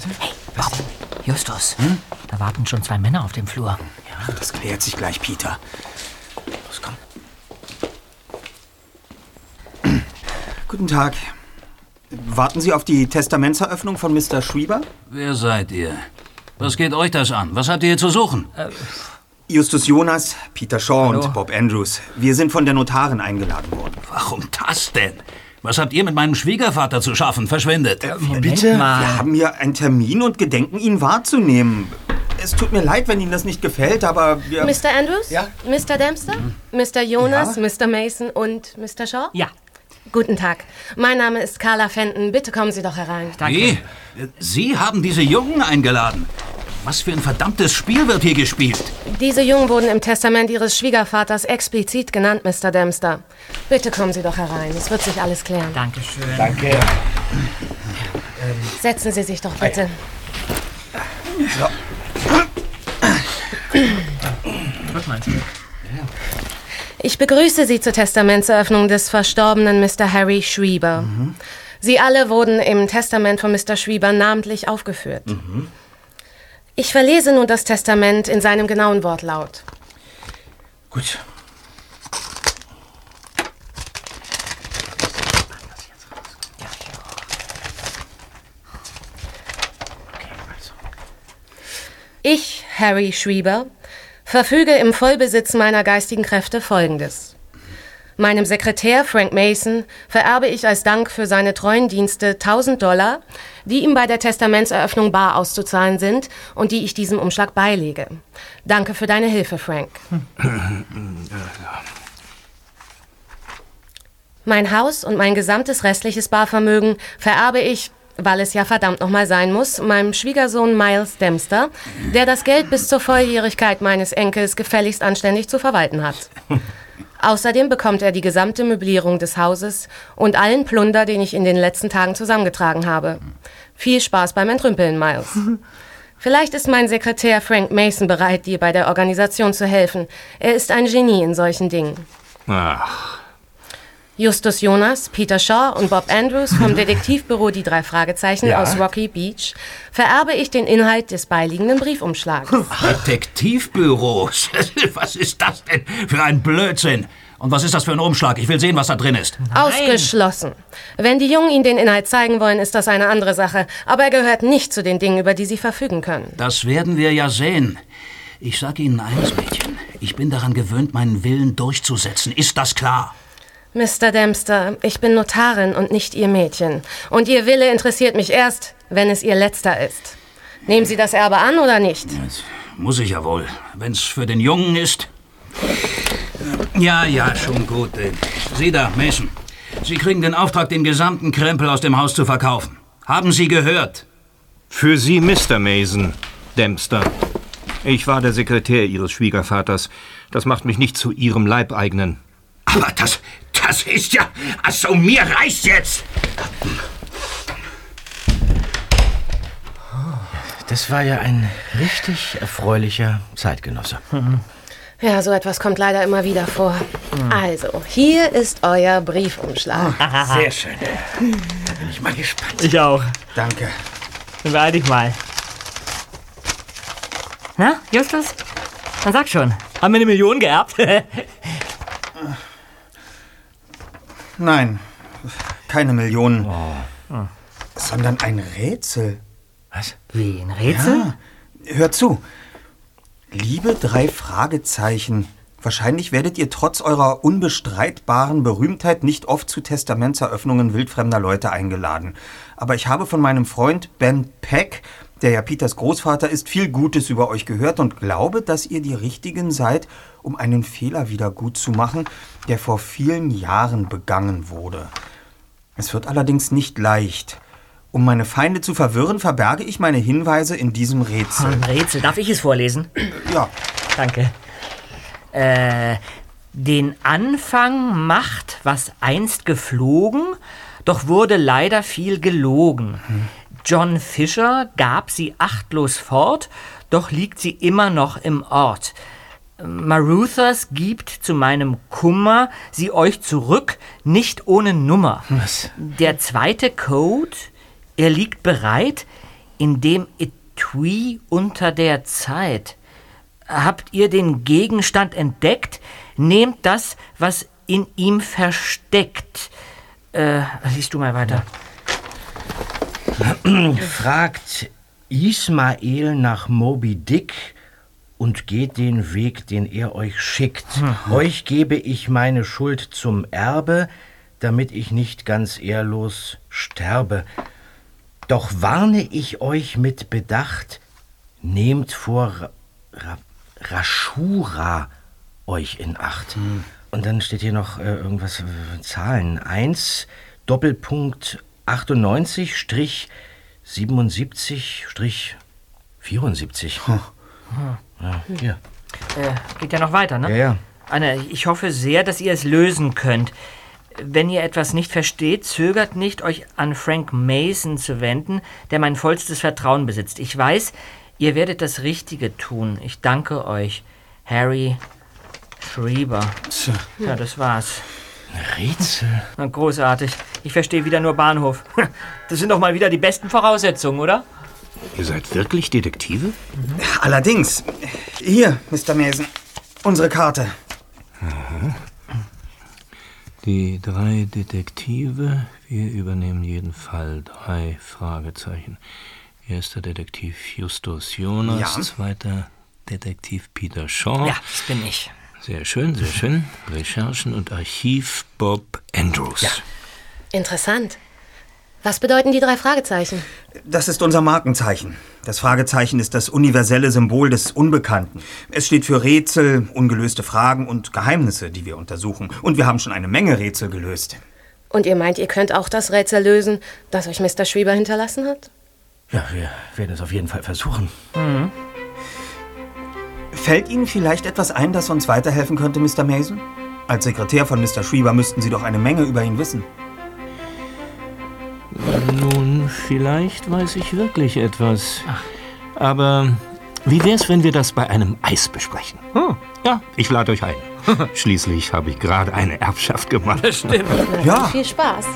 Warte. Hey, Bob, Justus, da warten schon 2 Männer auf dem Flur. Ja, das klärt sich gleich, Peter. Los, komm. Guten Tag. Warten Sie auf die Testamentseröffnung von Mr. Schreiber? Wer seid ihr? Was geht euch das an? Was habt ihr hier zu suchen? Justus Jonas, Peter Shaw Hallo. und Bob Andrews. Wir sind von der Notarin eingeladen worden. Warum das denn? Was habt ihr mit meinem Schwiegervater zu schaffen? Verschwindet. Wir haben hier einen Termin und gedenken, ihn wahrzunehmen. Es tut mir leid, wenn Ihnen das nicht gefällt, aber wir... Mr. Andrews? Ja? Mr. Dempster? Mr. Jonas, Ja? Mr. Mason und Mr. Shaw? Ja, Guten Tag. Mein Name ist Carla Fenton. Bitte kommen Sie doch herein. danke. Wie? Sie haben diese Jungen eingeladen. Was für ein verdammtes Spiel wird hier gespielt? Diese Jungen wurden im Testament Ihres Schwiegervaters explizit genannt, Mr. Dempster. Bitte kommen Sie doch herein. Es wird sich alles klären. Dankeschön. Danke. Setzen Sie sich doch bitte. Was meinst du? Ich begrüße Sie zur Testamentseröffnung des verstorbenen Mr. Harry Schreiber. Sie alle wurden im Testament von Mr. Schreiber namentlich aufgeführt. Ich verlese nun das Testament in seinem genauen Wortlaut. Gut. Ich, Harry Schreiber, verfüge im Vollbesitz meiner geistigen Kräfte Folgendes. Meinem Sekretär Frank Mason vererbe ich als Dank für seine treuen Dienste $1000, die ihm bei der Testamentseröffnung bar auszuzahlen sind und die ich diesem Umschlag beilege. Danke für deine Hilfe, Frank. Mein Haus und mein gesamtes restliches Barvermögen vererbe ich, weil es ja verdammt nochmal sein muss, meinem Schwiegersohn Miles Dempster, der das Geld bis zur Volljährigkeit meines Enkels gefälligst anständig zu verwalten hat. Außerdem bekommt er die gesamte Möblierung des Hauses und allen Plunder, den ich in den letzten Tagen zusammengetragen habe. Viel Spaß beim Entrümpeln, Miles. Vielleicht ist mein Sekretär Frank Mason bereit, dir bei der Organisation zu helfen. Er ist ein Genie in solchen Dingen. Ach, Justus Jonas, Peter Shaw und Bob Andrews vom Detektivbüro Die 3 Fragezeichen aus Rocky Beach vererbe ich den Inhalt des beiliegenden Briefumschlags. Detektivbüros? Was ist das denn für ein Blödsinn? Und was ist das für ein Umschlag? Ich will sehen, was da drin ist. Ausgeschlossen. Wenn die Jungen Ihnen den Inhalt zeigen wollen, ist das eine andere Sache. Aber er gehört nicht zu den Dingen, über die Sie verfügen können. Das werden wir ja sehen. Ich sag Ihnen eines, Mädchen. Ich bin daran gewöhnt, meinen Willen durchzusetzen. Ist das klar? Mr. Dempster, ich bin Notarin und nicht Ihr Mädchen. Und Ihr Wille interessiert mich erst, wenn es Ihr letzter ist. Nehmen Sie das Erbe an oder nicht? Das muss ich ja wohl. Wenn's für den Jungen ist. Ja, schon gut. Sie da, Mason. Sie kriegen den Auftrag, den gesamten Krempel aus dem Haus zu verkaufen. Haben Sie gehört? für Sie, Mr. Mason, Dempster. Ich war der Sekretär Ihres Schwiegervaters. Das macht mich nicht zu Ihrem Leibeigenen. Aber das ist ja... Also, mir reicht's jetzt! Das war ja ein richtig erfreulicher Zeitgenosse. Ja, so etwas kommt leider immer wieder vor. Also, hier ist euer Briefumschlag. Sehr schön. Da bin ich mal gespannt. Ich auch. Danke. Dann beeil dich mal. Na, Justus? Dann sag schon. Haben wir 1 Million geerbt? Nein, keine Millionen. Sondern ein Rätsel. Was? Wie, ein Rätsel? Ja, hört zu. Liebe 3 Fragezeichen. Wahrscheinlich werdet ihr trotz eurer unbestreitbaren Berühmtheit nicht oft zu Testamentseröffnungen wildfremder Leute eingeladen. Aber ich habe von meinem Freund Ben Peck, der ja Peters Großvater ist, viel Gutes über euch gehört und glaube, dass ihr die Richtigen seid, um einen Fehler wieder gut zu machen, der vor vielen Jahren begangen wurde. Es wird allerdings nicht leicht. Um meine Feinde zu verwirren, verberge ich meine Hinweise in diesem Rätsel. Ein Rätsel. Darf ich es vorlesen? Ja, Danke. Den Anfang macht, was einst geflogen, doch wurde leider viel gelogen. John Fisher gab sie achtlos fort, doch liegt sie immer noch im Ort. Maruthers gibt zu meinem Kummer sie euch zurück, nicht ohne Nummer. Was? Der zweite Code, er liegt bereit in dem Etui unter der Zeit. Habt ihr den Gegenstand entdeckt? Nehmt das, was in ihm versteckt. Liest du mal weiter. Fragt Ismael nach Moby Dick und geht den Weg, den er euch schickt. Euch gebe ich meine Schuld zum Erbe, damit ich nicht ganz ehrlos sterbe. Doch warne ich euch mit Bedacht, nehmt vor Rashura euch in Acht. Und dann steht hier noch irgendwas, Zahlen. 1, Doppelpunkt 98, 77, 74. Ja, hier. Geht ja noch weiter, ne? Ja. Anne, ich hoffe sehr, dass ihr es lösen könnt. Wenn ihr etwas nicht versteht, zögert nicht, euch an Frank Mason zu wenden, der mein vollstes Vertrauen besitzt. Ich weiß, ihr werdet das Richtige tun. Ich danke euch. Harry Schreiber. Ja, das war's. Rätsel. Na, großartig. Ich verstehe wieder nur Bahnhof. Das sind doch mal wieder die besten Voraussetzungen, oder? Ihr seid wirklich Detektive? Allerdings. Hier, Mr. Mason, unsere Karte. Die 3 Detektive, wir übernehmen jeden Fall 3 Fragezeichen. Erster Detektiv Justus Jonas, Ja. zweiter Detektiv Peter Shaw. Ja, das bin ich. Sehr schön, sehr schön. Recherchen und Archiv Bob Andrews. Ja. Interessant. Was bedeuten die 3 Fragezeichen? Das ist unser Markenzeichen. Das Fragezeichen ist das universelle Symbol des Unbekannten. Es steht für Rätsel, ungelöste Fragen und Geheimnisse, die wir untersuchen. Und wir haben schon eine Menge Rätsel gelöst. Und ihr meint, ihr könnt auch das Rätsel lösen, das euch Mr. Schreiber hinterlassen hat? Ja, wir werden es auf jeden Fall versuchen. Fällt Ihnen vielleicht etwas ein, das uns weiterhelfen könnte, Mr. Mason? Als Sekretär von Mr. Schreiber müssten Sie doch eine Menge über ihn wissen. Nun, vielleicht weiß ich wirklich etwas. Aber wie wär's, wenn wir das bei einem Eis besprechen? Ja, ich lade euch ein. Schließlich habe ich gerade eine Erbschaft gemacht. Stimmt. Ja. Viel Spaß.